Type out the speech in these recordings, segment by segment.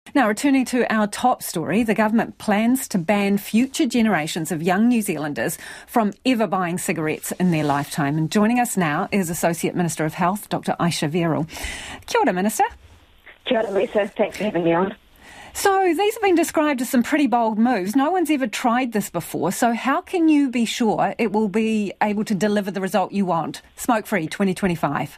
Now, returning to our top story, the government plans to ban future generations of young New Zealanders from ever buying cigarettes in their lifetime. And joining us now is Associate Minister of Health, Dr Aisha Verrall. Kia ora, Minister. Kia ora, Lisa. Thanks for having me on. So these have been described as some pretty bold moves. No one's ever tried this before. So how can you be sure it will be able to deliver the result you want? Smoke-free 2025.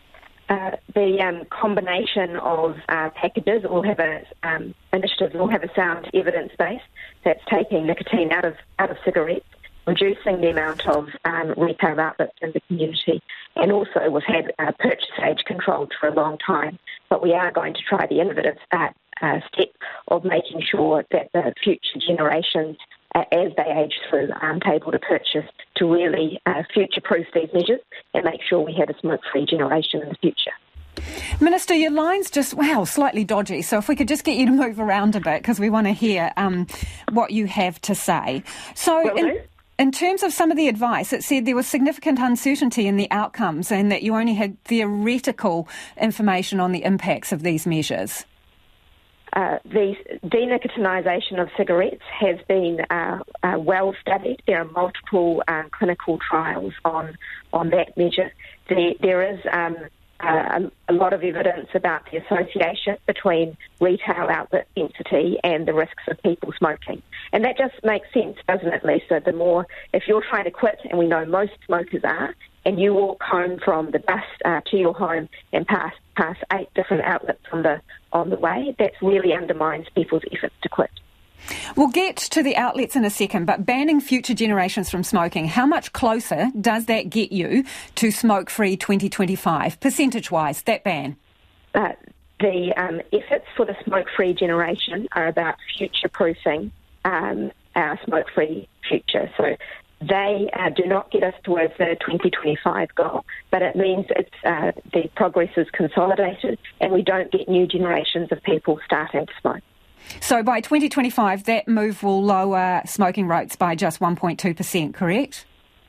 The combination of packages will have initiatives will have a sound evidence base that's taking nicotine out of cigarettes, reducing the amount of retail outlets in the community, and also we've had purchase age controlled for a long time. But we are going to try the innovative step of making sure that the future generations, as they age through, aren't able to purchase, to really future-proof these measures and make sure we have a smoke-free generation in the future. Minister, your line's just, slightly dodgy, so if we could just get you to move around a bit because we want to hear what you have to say. So in terms of some of the advice, it said there was significant uncertainty in the outcomes and that you only had theoretical information on the impacts of these measures. The denicotinisation of cigarettes has been well studied. There are multiple clinical trials on that measure. There is a lot of evidence about the association between retail outlet density and the risks of people smoking. And that just makes sense, doesn't it, Lisa? If you're trying to quit, and we know most smokers are, and you walk home from the bus to your home and pass 8 different outlets on the way, that really undermines people's efforts to quit. We'll get to the outlets in a second, but banning future generations from smoking, how much closer does that get you to smoke-free 2025, percentage-wise, that ban? The efforts for the smoke-free generation are about future-proofing our smoke-free future. So they do not get us towards the 2025 goal, but it means the progress is consolidated and we don't get new generations of people starting to smoke. So by 2025, that move will lower smoking rates by just 1.2%, correct?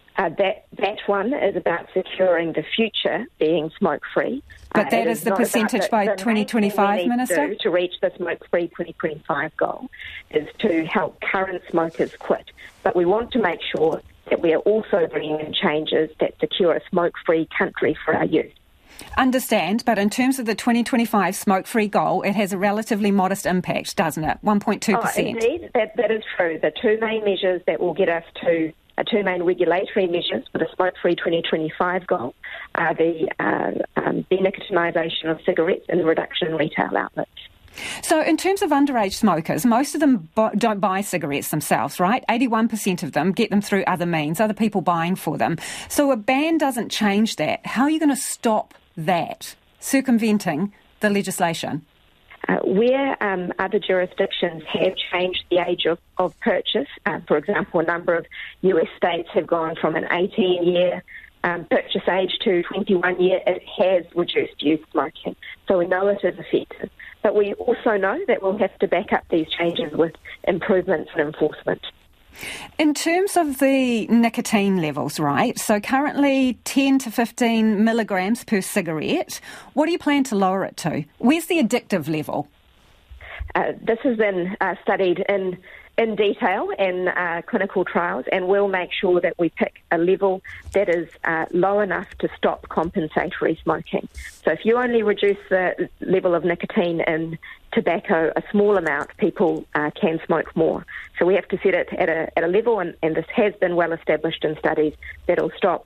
That one is about securing the future being smoke-free. But that is the percentage by 2025, Minister? To reach the smoke-free 2025 goal is to help current smokers quit. But we want to make sure that we are also bringing in changes that secure a smoke-free country for our youth. Understand, but in terms of the 2025 smoke-free goal, it has a relatively modest impact, doesn't it? 1.2%. Oh, indeed, that is true. The two main measures that will get us to two main regulatory measures for the smoke-free 2025 goal are the denicotinisation of cigarettes and the reduction in retail outlets. So in terms of underage smokers, most of them don't buy cigarettes themselves, right? 81% of them get them through other means, other people buying for them. So a ban doesn't change that. How are you going to stop that, circumventing the legislation? Where other jurisdictions have changed the age of purchase, for example, a number of US states have gone from an 18-year purchase age to 21 year, it has reduced youth smoking. So we know it is effective. But we also know that we'll have to back up these changes with improvements in enforcement. In terms of the nicotine levels, right, so currently 10 to 15 milligrams per cigarette, what do you plan to lower it to? Where's the addictive level? This has been studied in detail in clinical trials, and we'll make sure that we pick a level that is low enough to stop compensatory smoking. So if you only reduce the level of nicotine in tobacco a small amount, people can smoke more. So we have to set it at a level, and this has been well established in studies, that'll stop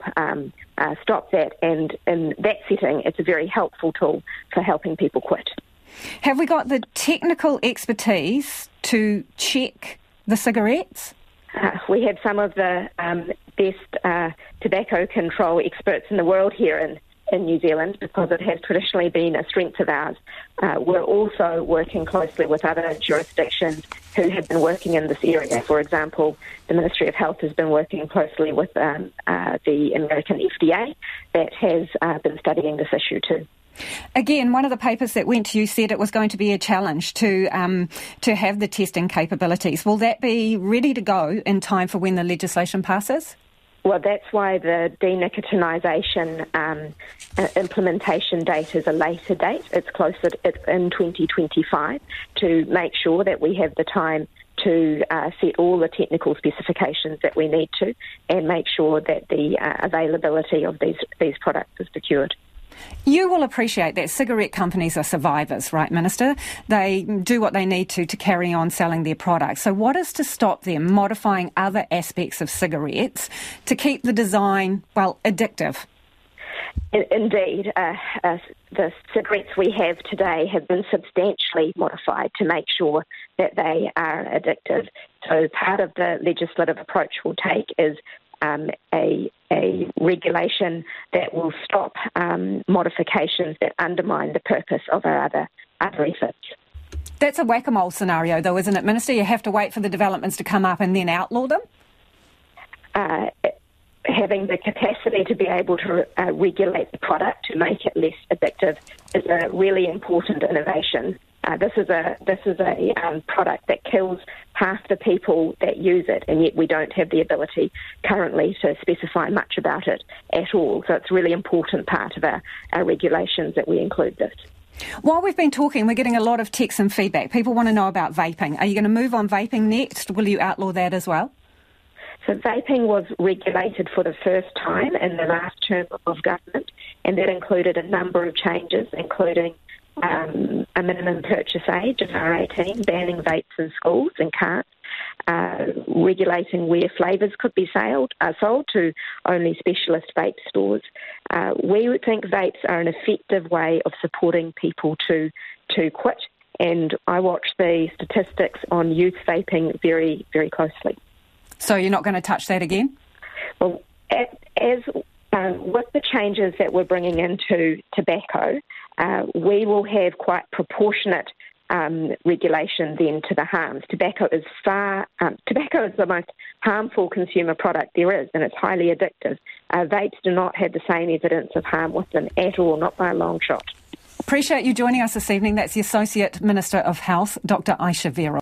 that. And in that setting, it's a very helpful tool for helping people quit. Have we got the technical expertise to check the cigarettes? We have some of the best tobacco control experts in the world here in New Zealand, because it has traditionally been a strength of ours. We're also working closely with other jurisdictions who have been working in this area. For example, the Ministry of Health has been working closely with the American FDA that has been studying this issue too. Again, one of the papers that went to you said it was going to be a challenge to have the testing capabilities. Will that be ready to go in time for when the legislation passes? Well, that's why the denicotinisation implementation date is a later date. It's in 2025 to make sure that we have the time to set all the technical specifications that we need to and make sure that the availability of these products is secured. You will appreciate that cigarette companies are survivors, right, Minister? They do what they need to carry on selling their products. So what is to stop them modifying other aspects of cigarettes to keep the design, addictive? Indeed. The cigarettes we have today have been substantially modified to make sure that they are addictive. So part of the legislative approach we'll take is a regulation that will stop modifications that undermine the purpose of our other efforts. That's a whack-a-mole scenario, though, isn't it, Minister? You have to wait for the developments to come up and then outlaw them? Having the capacity to be able to regulate the product to make it less addictive is a really important innovation. This is a product that kills half the people that use it, and yet we don't have the ability currently to specify much about it at all. So it's a really important part of our regulations that we include this. While we've been talking, we're getting a lot of texts and feedback. People want to know about vaping. Are you going to move on vaping next? Will you outlaw that as well? So vaping was regulated for the first time in the last term of government, and that included a number of changes, including a minimum purchase age of R18, banning vapes in schools and carts, regulating where flavours could be sold to only specialist vape stores. We would think vapes are an effective way of supporting people to quit, and I watch the statistics on youth vaping very, very closely. So you're not going to touch that again? Well, with the changes that we're bringing into tobacco, we will have quite proportionate regulation then to the harms. Tobacco is the most harmful consumer product there is, and it's highly addictive. Vapes do not have the same evidence of harm with them at all, not by a long shot. Appreciate you joining us this evening. That's the Associate Minister of Health, Dr. Aisha Vera.